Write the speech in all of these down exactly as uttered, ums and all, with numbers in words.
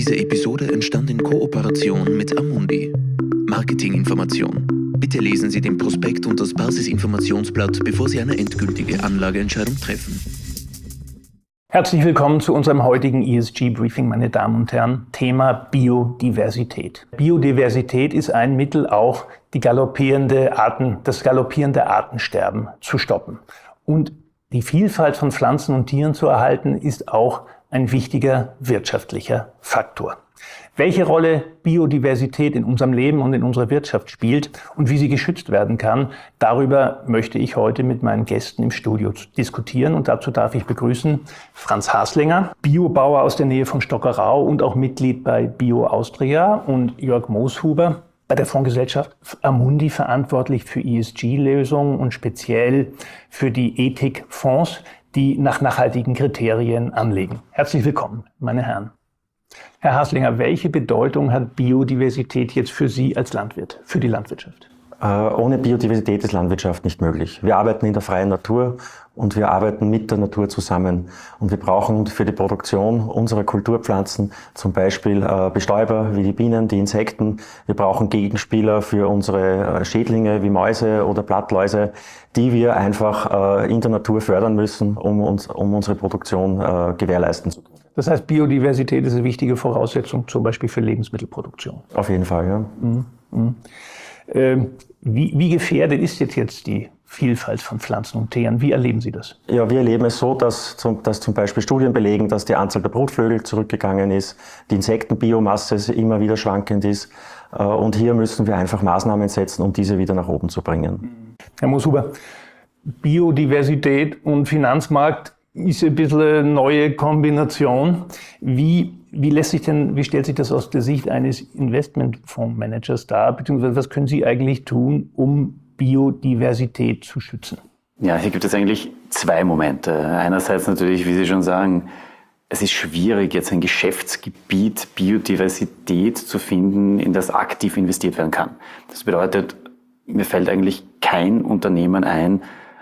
Diese Episode entstand in Kooperation mit Amundi. Marketinginformation. Bitte lesen Sie den Prospekt und das Basisinformationsblatt, bevor Sie eine endgültige Anlageentscheidung treffen. Herzlich willkommen zu unserem heutigen E S G-Briefing, meine Damen und Herren. Thema Biodiversität. Biodiversität ist ein Mittel, auch die galoppierende Arten, das galoppierende Artensterben zu stoppen. Und die Vielfalt von Pflanzen und Tieren zu erhalten, ist auch ein wichtiger wirtschaftlicher Faktor. Welche Rolle Biodiversität in unserem Leben und in unserer Wirtschaft spielt und wie sie geschützt werden kann, darüber möchte ich heute mit meinen Gästen im Studio diskutieren. Und dazu darf ich begrüßen Franz Haslinger, Biobauer aus der Nähe von Stockerau und auch Mitglied bei Bio Austria, und Jörg Mooshuber, bei der Fondsgesellschaft Amundi verantwortlich für E S G-Lösungen und speziell für die Ethikfonds, die nach nachhaltigen Kriterien anlegen. Herzlich willkommen, meine Herren. Herr Haslinger, welche Bedeutung hat Biodiversität jetzt für Sie als Landwirt, für die Landwirtschaft? Äh, ohne Biodiversität ist Landwirtschaft nicht möglich. Wir arbeiten in der freien Natur und wir arbeiten mit der Natur zusammen. Und wir brauchen für die Produktion unserer Kulturpflanzen zum Beispiel äh, Bestäuber wie die Bienen, die Insekten. Wir brauchen Gegenspieler für unsere äh, Schädlinge wie Mäuse oder Blattläuse, die wir einfach äh, in der Natur fördern müssen, um, uns, um unsere Produktion äh, gewährleisten zu können. Das heißt, Biodiversität ist eine wichtige Voraussetzung zum Beispiel für Lebensmittelproduktion. Auf jeden Fall, ja. Mhm. Mhm. Ähm, wie, wie gefährdet ist jetzt, jetzt die Vielfalt von Pflanzen und Tieren? Wie erleben Sie das? Ja, wir erleben es so, dass zum, dass zum Beispiel Studien belegen, dass die Anzahl der Brutvögel zurückgegangen ist, die Insektenbiomasse immer wieder schwankend ist. Und hier müssen wir einfach Maßnahmen setzen, um diese wieder nach oben zu bringen. Herr Mooshuber, Biodiversität und Finanzmarkt ist ein bisschen eine neue Kombination. Wie, wie lässt sich denn, wie stellt sich das aus der Sicht eines Investmentfondsmanagers dar? Beziehungsweise was können Sie eigentlich tun, um Biodiversität zu schützen? Ja, hier gibt es eigentlich zwei Momente. Einerseits natürlich, wie Sie schon sagen, es ist schwierig, jetzt ein Geschäftsgebiet Biodiversität zu finden, in das aktiv investiert werden kann. Das bedeutet, mir fällt eigentlich kein Unternehmen ein,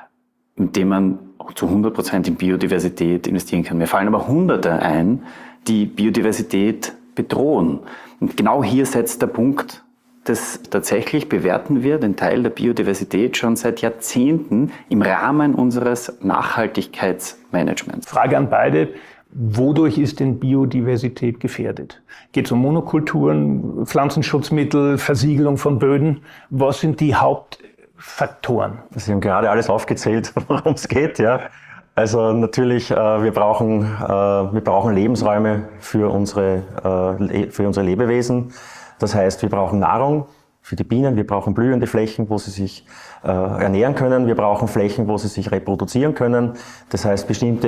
in dem man zu hundert Prozent in Biodiversität investieren kann. Mir fallen aber Hunderte ein, die Biodiversität bedrohen. Und genau hier setzt der Punkt, dass tatsächlich bewerten wir den Teil der Biodiversität schon seit Jahrzehnten im Rahmen unseres Nachhaltigkeitsmanagements. Frage an beide. Wodurch ist denn Biodiversität gefährdet? Geht es um Monokulturen, Pflanzenschutzmittel, Versiegelung von Böden? Was sind die Hauptfaktoren? Sie haben gerade alles aufgezählt, worum es geht. Ja. Also natürlich, äh, wir, brauchen, äh, wir brauchen Lebensräume für unsere, äh, für unsere Lebewesen. Das heißt, wir brauchen Nahrung für die Bienen, wir brauchen blühende Flächen, wo sie sich äh, ernähren können, wir brauchen Flächen, wo sie sich reproduzieren können. Das heißt, bestimmte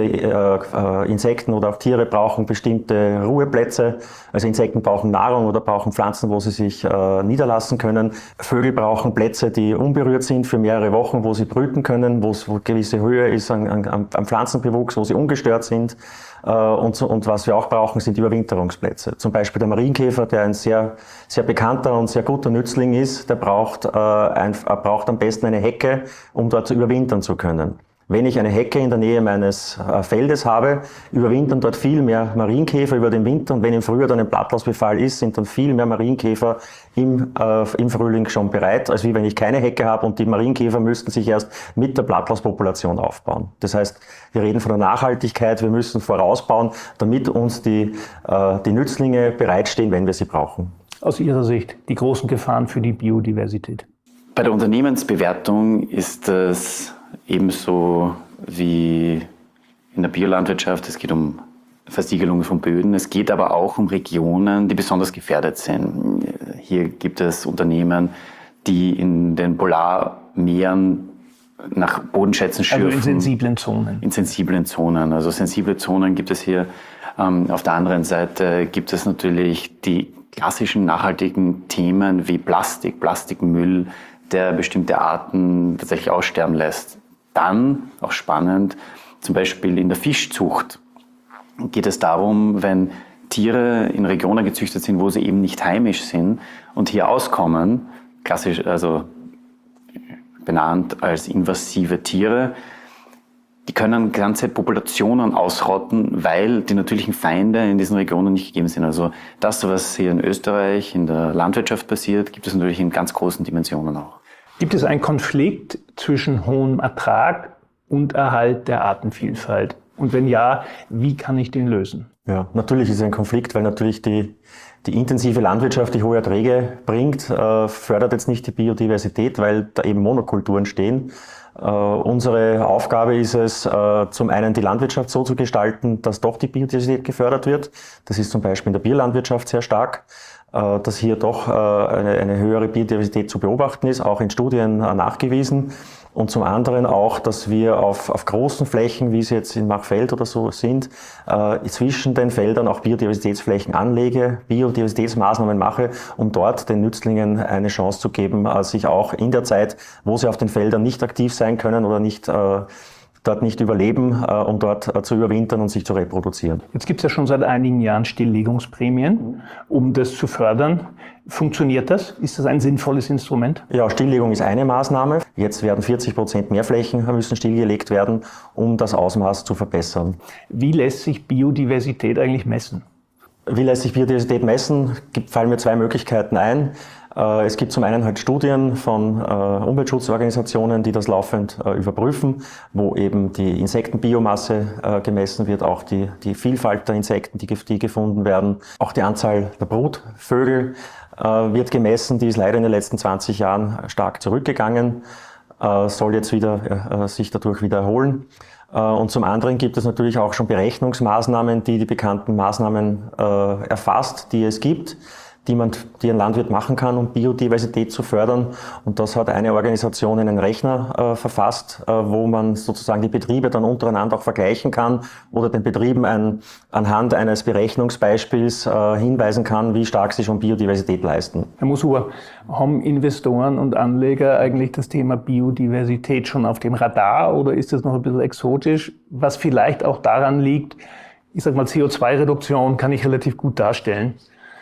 äh, Insekten oder auch Tiere brauchen bestimmte Ruheplätze. Also Insekten brauchen Nahrung oder brauchen Pflanzen, wo sie sich äh, niederlassen können. Vögel brauchen Plätze, die unberührt sind für mehrere Wochen, wo sie brüten können, wo es wo gewisse Höhe ist an, an, am Pflanzenbewuchs, wo sie ungestört sind. Und, und was wir auch brauchen, sind Überwinterungsplätze. Zum Beispiel der Marienkäfer, der ein sehr, sehr bekannter und sehr guter Nützling ist, der braucht, äh, ein, braucht am besten eine Hecke, um dort zu überwintern zu können. Wenn ich eine Hecke in der Nähe meines äh, Feldes habe, überwintern dort viel mehr Marienkäfer über den Winter, und wenn im Frühjahr dann ein Blattlausbefall ist, sind dann viel mehr Marienkäfer im, äh, im Frühling schon bereit, als wie wenn ich keine Hecke habe, und die Marienkäfer müssten sich erst mit der Blattlauspopulation aufbauen. Das heißt, wir reden von der Nachhaltigkeit, wir müssen vorausbauen, damit uns die, äh, die Nützlinge bereitstehen, wenn wir sie brauchen. Aus Ihrer Sicht die großen Gefahren für die Biodiversität? Bei der Unternehmensbewertung ist das ebenso wie in der Biolandwirtschaft. Es geht um Versiegelung von Böden. Es geht aber auch um Regionen, die besonders gefährdet sind. Hier gibt es Unternehmen, die in den Polarmeeren nach Bodenschätzen schürfen. Also in sensiblen Zonen. In sensiblen Zonen. Also sensible Zonen gibt es hier. Ähm, auf der anderen Seite gibt es natürlich die klassischen nachhaltigen Themen wie Plastik, Plastikmüll, der bestimmte Arten tatsächlich aussterben lässt. Dann, auch spannend, zum Beispiel in der Fischzucht geht es darum, wenn Tiere in Regionen gezüchtet sind, wo sie eben nicht heimisch sind und hier auskommen, klassisch, also benannt als invasive Tiere, die können ganze Populationen ausrotten, weil die natürlichen Feinde in diesen Regionen nicht gegeben sind. Also das, was hier in Österreich in der Landwirtschaft passiert, gibt es natürlich in ganz großen Dimensionen auch. Gibt es einen Konflikt zwischen hohem Ertrag und Erhalt der Artenvielfalt? Und wenn ja, wie kann ich den lösen? Ja, natürlich ist es ein Konflikt, weil natürlich die, die intensive Landwirtschaft, die hohe Erträge bringt, äh, fördert jetzt nicht die Biodiversität, weil da eben Monokulturen stehen. Uh, unsere Aufgabe ist es, uh, zum einen die Landwirtschaft so zu gestalten, dass doch die Biodiversität gefördert wird. Das ist zum Beispiel in der Bierlandwirtschaft sehr stark, uh, dass hier doch uh, eine, eine höhere Biodiversität zu beobachten ist, auch in Studien uh, nachgewiesen. Und zum anderen auch, dass wir auf, auf großen Flächen, wie sie jetzt in Machfeld oder so sind, äh, zwischen den Feldern auch Biodiversitätsflächen anlege, Biodiversitätsmaßnahmen mache, um dort den Nützlingen eine Chance zu geben, äh, sich auch in der Zeit, wo sie auf den Feldern nicht aktiv sein können oder nicht äh, dort nicht überleben, äh, um dort äh, zu überwintern und sich zu reproduzieren. Jetzt gibt es ja schon seit einigen Jahren Stilllegungsprämien, um das zu fördern. Funktioniert das? Ist das ein sinnvolles Instrument? Ja, Stilllegung ist eine Maßnahme. Jetzt werden vierzig Prozent mehr Flächen müssen stillgelegt werden, um das Ausmaß zu verbessern. Wie lässt sich Biodiversität eigentlich messen? Wie lässt sich Biodiversität messen? Gibt, fallen mir zwei Möglichkeiten ein. Es gibt zum einen halt Studien von äh, Umweltschutzorganisationen, die das laufend äh, überprüfen, wo eben die Insektenbiomasse äh, gemessen wird, auch die, die Vielfalt der Insekten, die, die gefunden werden. Auch die Anzahl der Brutvögel äh, wird gemessen, die ist leider in den letzten zwanzig Jahren stark zurückgegangen, äh, soll jetzt wieder äh, sich dadurch wieder erholen. Äh, und zum anderen gibt es natürlich auch schon Berechnungsmaßnahmen, die die bekannten Maßnahmen äh, erfasst, die es gibt, die man, die ein Landwirt machen kann, um Biodiversität zu fördern. Und das hat eine Organisation in einen Rechner äh, verfasst, äh, wo man sozusagen die Betriebe dann untereinander auch vergleichen kann oder den Betrieben ein, anhand eines Berechnungsbeispiels äh, hinweisen kann, wie stark sie schon Biodiversität leisten. Herr Mushuber, haben Investoren und Anleger eigentlich das Thema Biodiversität schon auf dem Radar oder ist das noch ein bisschen exotisch, was vielleicht auch daran liegt, ich sag mal, C O zwei Reduktion kann ich relativ gut darstellen.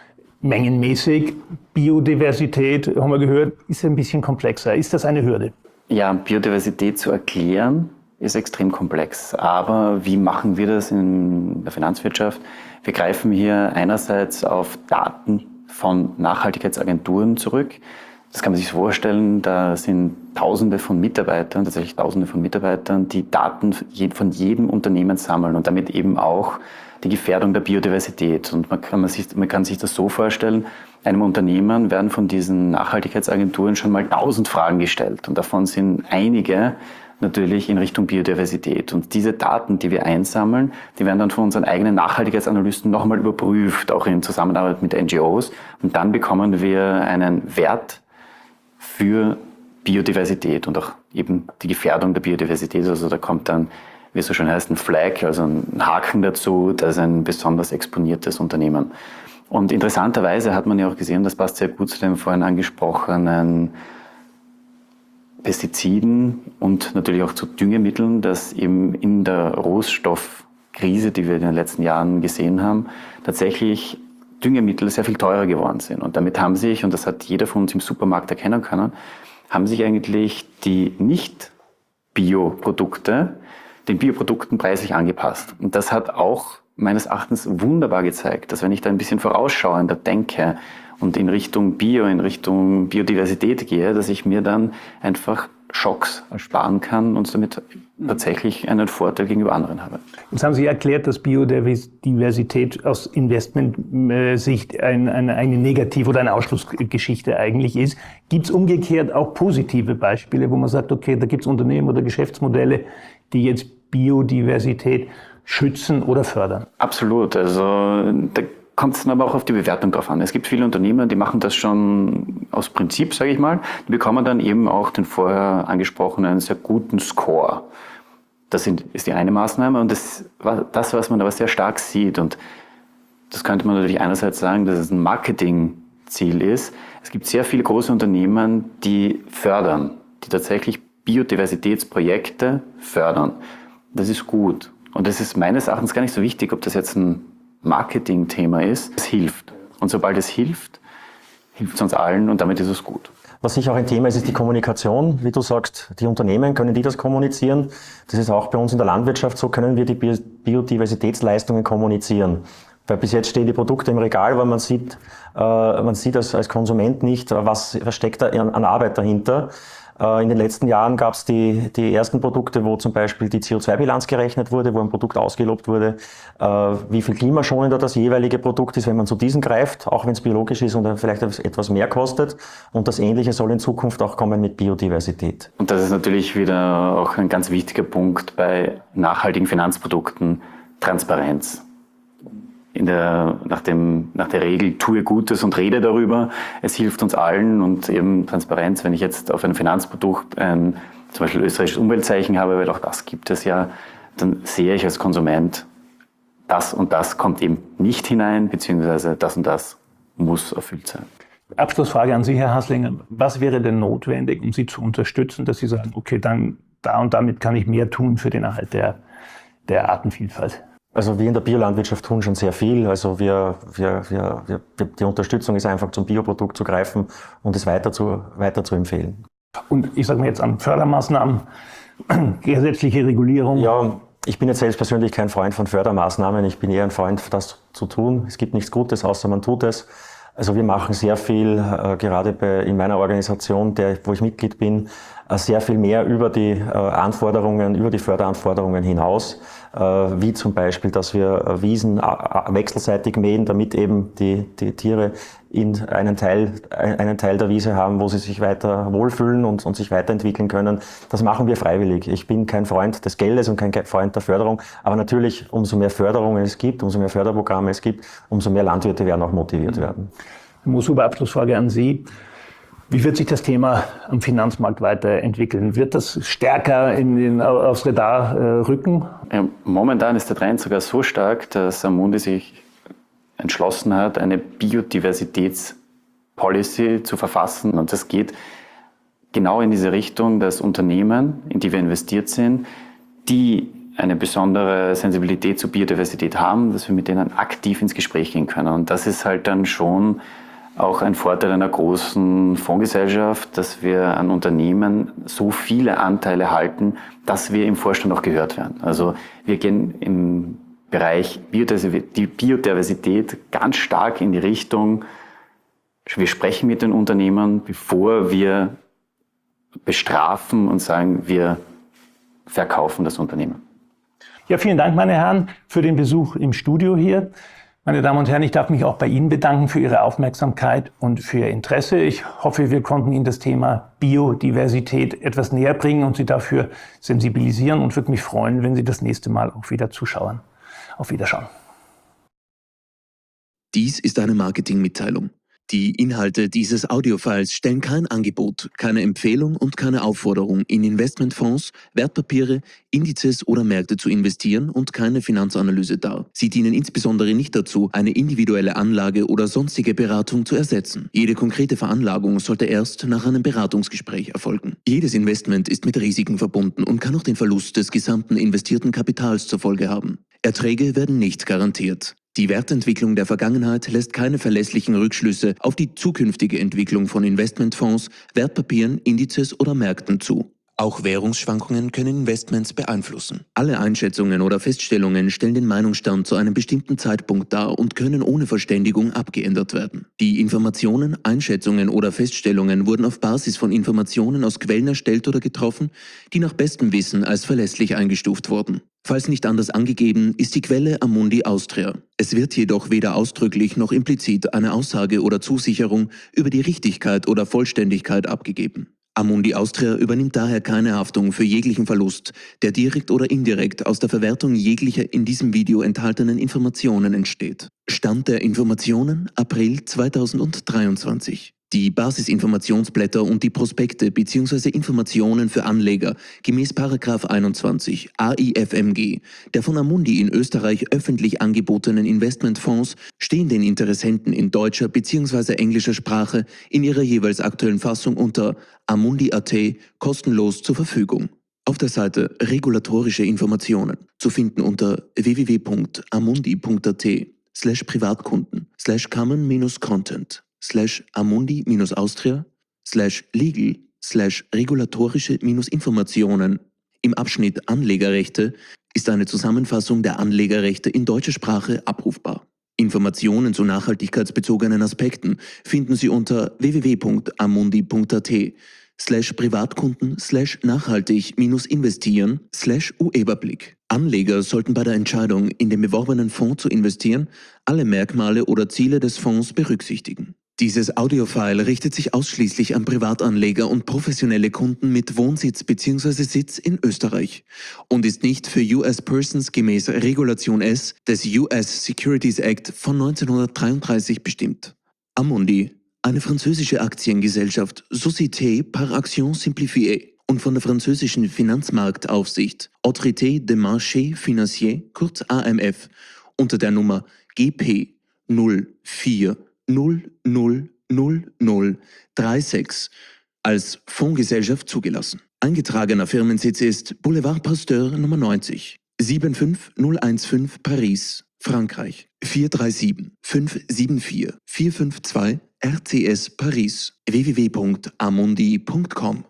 Mengenmäßig, Biodiversität, haben wir gehört, ist ein bisschen komplexer. Ist das eine Hürde? Ja, Biodiversität zu erklären ist extrem komplex. Aber wie machen wir das in der Finanzwirtschaft? Wir greifen hier einerseits auf Daten von Nachhaltigkeitsagenturen zurück. Das kann man sich vorstellen, da sind Tausende von Mitarbeitern, tatsächlich Tausende von Mitarbeitern, die Daten von jedem Unternehmen sammeln und damit eben auch die Gefährdung der Biodiversität. Und man kann, man, sich, man kann sich das so vorstellen, einem Unternehmen werden von diesen Nachhaltigkeitsagenturen schon mal tausend Fragen gestellt. Und davon sind einige natürlich in Richtung Biodiversität. Und diese Daten, die wir einsammeln, die werden dann von unseren eigenen Nachhaltigkeitsanalysten nochmal überprüft, auch in Zusammenarbeit mit N G Os. Und dann bekommen wir einen Wert für Biodiversität und auch eben die Gefährdung der Biodiversität. Also da kommt dann, wie es so schön heißt, ein Flag, also ein Haken dazu, das ist ein besonders exponiertes Unternehmen. Und interessanterweise hat man ja auch gesehen, das passt sehr gut zu den vorhin angesprochenen Pestiziden und natürlich auch zu Düngemitteln, dass eben in der Rohstoffkrise, die wir in den letzten Jahren gesehen haben, tatsächlich Düngemittel sehr viel teurer geworden sind. Und damit haben sich, und das hat jeder von uns im Supermarkt erkennen können, haben sich eigentlich die Nicht-Bioprodukte den Bioprodukten preislich angepasst. Und das hat auch meines Erachtens wunderbar gezeigt, dass wenn ich da ein bisschen vorausschauender denke und in Richtung Bio, in Richtung Biodiversität gehe, dass ich mir dann einfach Schocks ersparen kann und damit tatsächlich einen Vorteil gegenüber anderen habe. Jetzt haben Sie erklärt, dass Biodiversität aus Investmentsicht eine, eine, eine Negativ- oder eine Ausschlussgeschichte eigentlich ist. Gibt es umgekehrt auch positive Beispiele, wo man sagt, okay, da gibt es Unternehmen oder Geschäftsmodelle, die jetzt Biodiversität schützen oder fördern? Absolut. Also da kommt es dann aber auch auf die Bewertung drauf an. Es gibt viele Unternehmer, die machen das schon aus Prinzip, sage ich mal. Die bekommen dann eben auch den vorher angesprochenen sehr guten Score. Das sind, ist die eine Maßnahme und das, das, was man aber sehr stark sieht, und das könnte man natürlich einerseits sagen, dass es ein Marketingziel ist. Es gibt sehr viele große Unternehmen, die fördern, die tatsächlich Biodiversitätsprojekte fördern. Das ist gut. Und das ist meines Erachtens gar nicht so wichtig, ob das jetzt ein Marketingthema ist. Es hilft. Und sobald es hilft, hilft es uns allen und damit ist es gut. Was sicher auch ein Thema ist, ist die Kommunikation. Wie du sagst, die Unternehmen, können die das kommunizieren? Das ist auch bei uns in der Landwirtschaft so, können wir die Biodiversitätsleistungen kommunizieren. Weil bis jetzt stehen die Produkte im Regal, aber man sieht, äh, man sieht als, als Konsument nicht, was, was steckt da an, an Arbeit dahinter. Äh, in den letzten Jahren gab es die, die ersten Produkte, wo zum Beispiel die C O zwei Bilanz gerechnet wurde, wo ein Produkt ausgelobt wurde, äh, wie viel klimaschonender das jeweilige Produkt ist, wenn man zu diesen greift, auch wenn es biologisch ist und dann vielleicht etwas mehr kostet. Und das Ähnliche soll in Zukunft auch kommen mit Biodiversität. Und das ist natürlich wieder auch ein ganz wichtiger Punkt bei nachhaltigen Finanzprodukten, Transparenz. In der, nach, dem, nach der Regel, tue Gutes und rede darüber. Es hilft uns allen und eben Transparenz, wenn ich jetzt auf ein Finanzprodukt ein, zum Beispiel österreichisches Umweltzeichen habe, weil auch das gibt es ja, dann sehe ich als Konsument, das und das kommt eben nicht hinein, beziehungsweise das und das muss erfüllt sein. Abschlussfrage an Sie, Herr Haslinger. Was wäre denn notwendig, um Sie zu unterstützen, dass Sie sagen, okay, dann da und damit kann ich mehr tun für den Erhalt der, der Artenvielfalt? Also wir in der Biolandwirtschaft tun schon sehr viel. Also wir, wir, wir, wir, die Unterstützung ist einfach zum Bioprodukt zu greifen und es weiter zu, weiter zu empfehlen. Und ich sage mir jetzt an Fördermaßnahmen, gesetzliche Regulierung? Ja, ich bin jetzt selbst persönlich kein Freund von Fördermaßnahmen. Ich bin eher ein Freund, das zu tun. Es gibt nichts Gutes, außer man tut es. Also wir machen sehr viel, äh, gerade bei, in meiner Organisation, der, wo ich Mitglied bin, äh, sehr viel mehr über die äh, Anforderungen, über die Förderanforderungen hinaus, äh, wie zum Beispiel, dass wir äh, Wiesen äh, wechselseitig mähen, damit eben die, die Tiere in einen Teil, einen Teil der Wiese haben, wo sie sich weiter wohlfühlen und, und sich weiterentwickeln können. Das machen wir freiwillig. Ich bin kein Freund des Geldes und kein Freund der Förderung, aber natürlich, umso mehr Förderungen es gibt, umso mehr Förderprogramme es gibt, umso mehr Landwirte werden auch motiviert werden. Herr Mooshuber, Abschlussfrage an Sie. Wie wird sich das Thema am Finanzmarkt weiterentwickeln? Wird das stärker in den, aufs Radar äh, rücken? Ja, momentan ist der Trend sogar so stark, dass Amundi sich entschlossen hat, eine Biodiversitätspolicy zu verfassen. Und das geht genau in diese Richtung, dass Unternehmen, in die wir investiert sind, die eine besondere Sensibilität zur Biodiversität haben, dass wir mit denen aktiv ins Gespräch gehen können. Und das ist halt dann schon auch ein Vorteil einer großen Fondsgesellschaft, dass wir an Unternehmen so viele Anteile halten, dass wir im Vorstand auch gehört werden. Also wir gehen im Bereich die Biodiversität ganz stark in die Richtung, wir sprechen mit den Unternehmen, bevor wir bestrafen und sagen, wir verkaufen das Unternehmen. Ja, vielen Dank, meine Herren, für den Besuch im Studio hier. Meine Damen und Herren, ich darf mich auch bei Ihnen bedanken für Ihre Aufmerksamkeit und für Ihr Interesse. Ich hoffe, wir konnten Ihnen das Thema Biodiversität etwas näher bringen und Sie dafür sensibilisieren und würde mich freuen, wenn Sie das nächste Mal auch wieder zuschauen. Auf Wiederschauen. Dies ist eine Marketingmitteilung. Die Inhalte dieses Audiofiles stellen kein Angebot, keine Empfehlung und keine Aufforderung, in Investmentfonds, Wertpapiere, Indizes oder Märkte zu investieren und keine Finanzanalyse dar. Sie dienen insbesondere nicht dazu, eine individuelle Anlage oder sonstige Beratung zu ersetzen. Jede konkrete Veranlagung sollte erst nach einem Beratungsgespräch erfolgen. Jedes Investment ist mit Risiken verbunden und kann auch den Verlust des gesamten investierten Kapitals zur Folge haben. Erträge werden nicht garantiert. Die Wertentwicklung der Vergangenheit lässt keine verlässlichen Rückschlüsse auf die zukünftige Entwicklung von Investmentfonds, Wertpapieren, Indizes oder Märkten zu. Auch Währungsschwankungen können Investments beeinflussen. Alle Einschätzungen oder Feststellungen stellen den Meinungsstand zu einem bestimmten Zeitpunkt dar und können ohne Verständigung abgeändert werden. Die Informationen, Einschätzungen oder Feststellungen wurden auf Basis von Informationen aus Quellen erstellt oder getroffen, die nach bestem Wissen als verlässlich eingestuft wurden. Falls nicht anders angegeben, ist die Quelle Amundi Austria. Es wird jedoch weder ausdrücklich noch implizit eine Aussage oder Zusicherung über die Richtigkeit oder Vollständigkeit abgegeben. Amundi Austria übernimmt daher keine Haftung für jeglichen Verlust, der direkt oder indirekt aus der Verwertung jeglicher in diesem Video enthaltenen Informationen entsteht. Stand der Informationen April zweitausenddreiundzwanzig. Die Basisinformationsblätter und die Prospekte bzw. Informationen für Anleger gemäß Paragraph einundzwanzig A I F M G der von Amundi in Österreich öffentlich angebotenen Investmentfonds stehen den Interessenten in deutscher bzw. englischer Sprache in ihrer jeweils aktuellen Fassung unter amundi punkt at kostenlos zur Verfügung. Auf der Seite Regulatorische Informationen zu finden unter w w w punkt amundi punkt at slash Privatkunden slash common-content slash Amundi-Austria slash legal slash regulatorische minus Informationen. Im Abschnitt Anlegerrechte ist eine Zusammenfassung der Anlegerrechte in deutscher Sprache abrufbar. Informationen zu nachhaltigkeitsbezogenen Aspekten finden Sie unter w w w punkt amundi punkt a t slash Privatkunden slash nachhaltig minus investieren slash Urheberblick. Anleger sollten bei der Entscheidung, in den beworbenen Fonds zu investieren, alle Merkmale oder Ziele des Fonds berücksichtigen. Dieses Audiofile richtet sich ausschließlich an Privatanleger und professionelle Kunden mit Wohnsitz bzw. Sitz in Österreich und ist nicht für U S Persons gemäß Regulation S des U S Securities Act von neunzehnhundertdreiunddreißig bestimmt. Amundi, eine französische Aktiengesellschaft, Société par Action Simplifiée und von der französischen Finanzmarktaufsicht Autorité des Marchés Financiers, kurz A M F, unter der Nummer G P null vier null null null null drei sechs als Fondsgesellschaft zugelassen. Eingetragener Firmensitz ist Boulevard Pasteur Nummer neunzig, sieben fünf null eins fünf Paris, Frankreich, vier drei sieben fünf sieben vier vier fünf zwei R C S Paris, w w w punkt amundi punkt com.